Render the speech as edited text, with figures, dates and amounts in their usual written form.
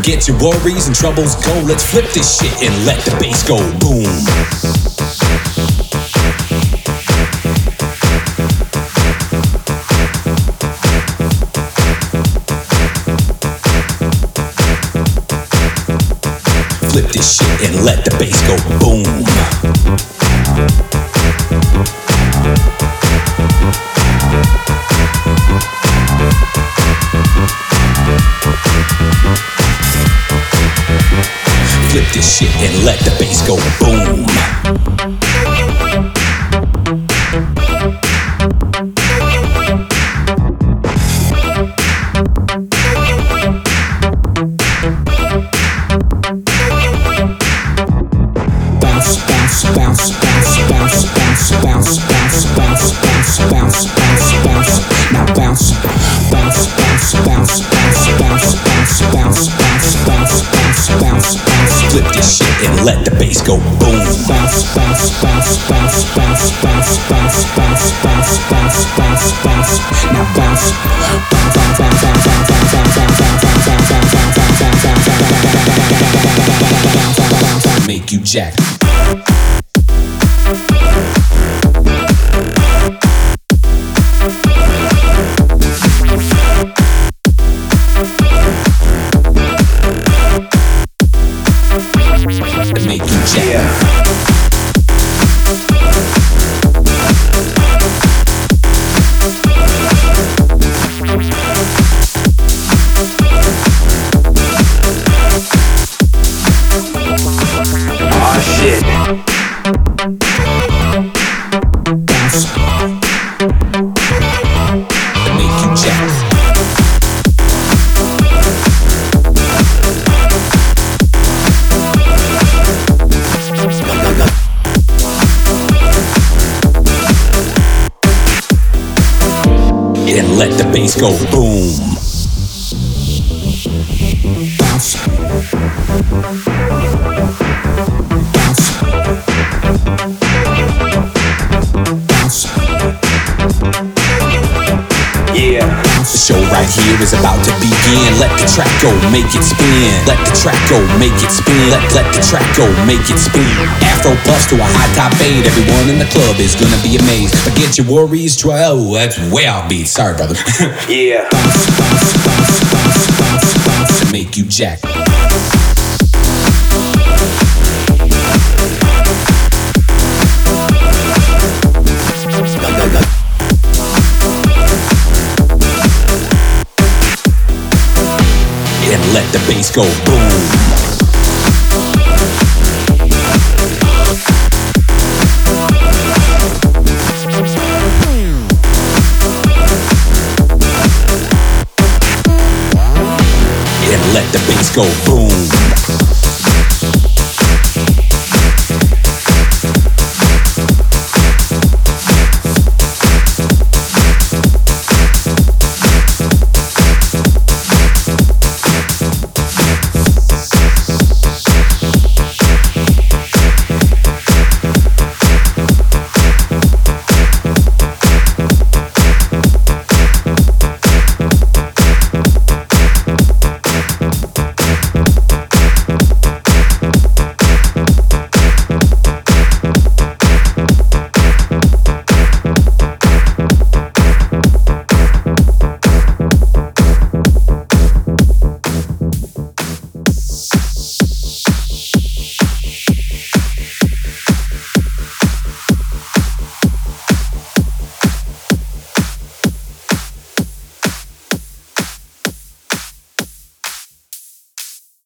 Forget your worries and troubles, go. Let's flip this shit and let the bass go boom. Flip this shit and let the bass go boom. Flip this shit and let the bass go boom. Bounce, bounce, bounce, bounce, bounce, bounce, bounce, bounce, bounce, bounce, bounce, bounce, bounce. Now bounce, bounce, bounce, bounce, bounce, bounce, bounce, bounce, bounce, bounce, bounce, bounce, bounce. Flip this shit and let the bass go boom. Bounce, bounce, bounce, bounce, bounce, bounce, bounce, bounce, bounce, bounce, bounce, bounce. Now bounce, bounce, bounce, bounce, bounce, bounce, bounce, bounce, bounce, bounce, bounce, bounce, bounce, make you jack. Make you jack. Oh shit. Bounce. Make you jack. And let the bass go boom. Bounce. Bounce. Bounce. Yeah. The show right here is about to begin. Let the track go, make it spin. Let the track go, make it spin. Let the track go, make it spin. Afro plus to a high top fade. Everyone in the club is gonna be amazed. Forget your worries, try. Oh, that's way offbeat. Sorry, brother. Yeah. Bounce, bounce, bounce, bounce, bounce, bounce, to make you jack. And let the bass go boom. And let the bass go boom.